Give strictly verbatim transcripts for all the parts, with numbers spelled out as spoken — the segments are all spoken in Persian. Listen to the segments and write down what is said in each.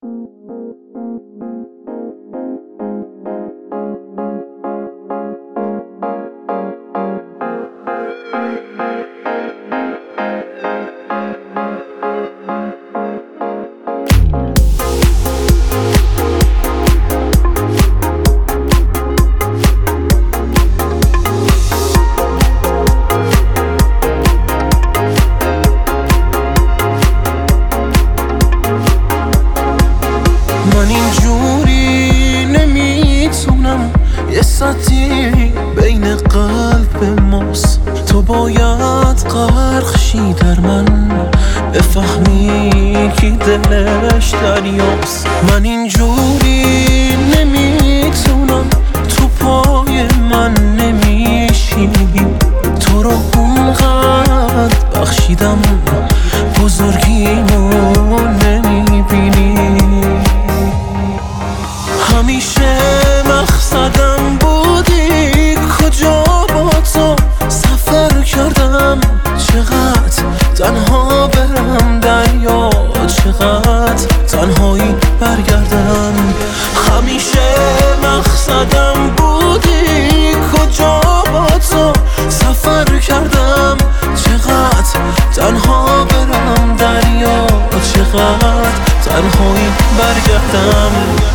من اینجوری نمیتونم، یه سطحی بین قلب ماست. تو باید غرق شی در من، بفهمی کی دلش دریاست. من اینجوری نمیتونم، تو پای من نمیشینی. تو رو اونقدر بخشیدم، بزرگیمو نمیبینی. همیشه مقصدم بودی، کجا با تو سفر کردم. چقدر تنها برم دریا، چقدر تنهایی برگردم. همیشه مقصدم بودی، کجا با تو سفر کردم. چقدر تنها برم دریا، چقدر تنهایی برگردم.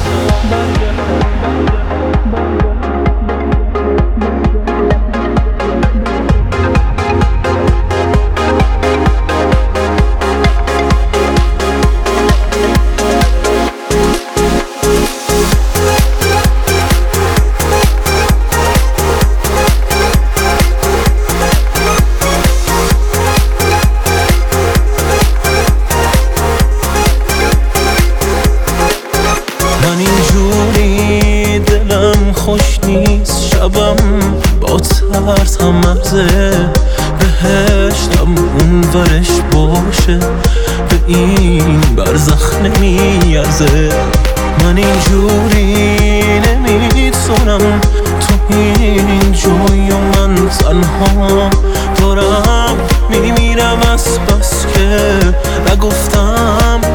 خوش نیست شبم با ترس هم مرزه، بهشتم اون ورش باشه، به این برزخ نمیارزه. من اینجوری نمیتونم، تو این جوی و من تنها دارم میمیرم از بس که نگفتم